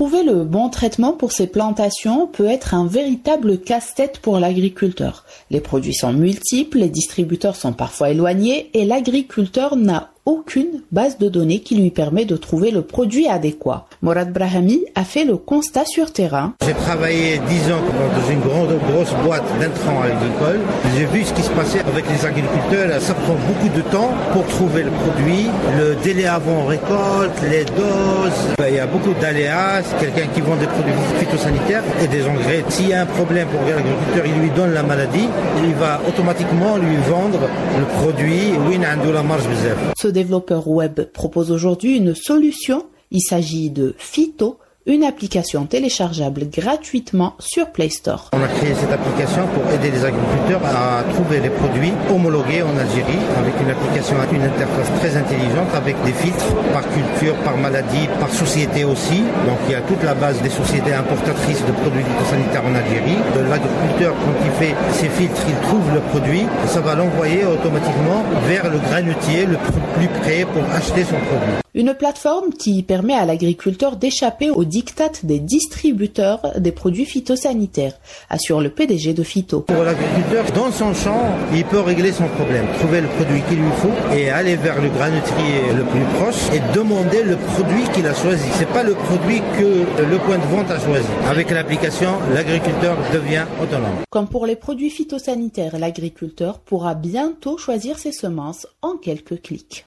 Trouver le bon traitement pour ces plantations peut être un véritable casse-tête pour l'agriculteur. Les produits sont multiples, les distributeurs sont parfois éloignés et l'agriculteur n'a aucune base de données qui lui permet de trouver le produit adéquat. Morad Brahami a fait le constat sur terrain. J'ai travaillé 10 ans dans une grosse boîte d'intrants agricoles. J'ai vu ce qui se passait avec les agriculteurs. Ça prend beaucoup de temps pour trouver le produit, le délai avant récolte, les doses. Il y a beaucoup d'aléas. C'est quelqu'un qui vend des produits phytosanitaires et des engrais. S'il y a un problème pour l'agriculteur, il lui donne la maladie. Il va automatiquement lui vendre le produit. Oui, il a la marge bizarre. Ce développeur web propose aujourd'hui une solution. Il s'agit de Phyto, une application téléchargeable gratuitement sur Play Store. On a créé cette application pour aider les agriculteurs à trouver les produits homologués en Algérie avec une application, une interface très intelligente avec des filtres par culture, par maladie, par société aussi. Donc il y a toute la base des sociétés importatrices de produits phytosanitaires en Algérie. L'agriculteur, quand il fait ses filtres, il trouve le produit et ça va l'envoyer automatiquement vers le grainoutier le plus près pour acheter son produit. Une plateforme qui permet à l'agriculteur d'échapper aux diktats des distributeurs des produits phytosanitaires, assure le PDG de Phyto. Pour l'agriculteur, dans son champ, il peut régler son problème, trouver le produit qu'il lui faut et aller vers le grainoutier le plus proche et demander le produit qu'il a choisi. C'est pas le produit que le point de vente a choisi. Avec l'application, l'agriculteur devient autonome. Comme pour les produits phytosanitaires, l'agriculteur pourra bientôt choisir ses semences en quelques clics.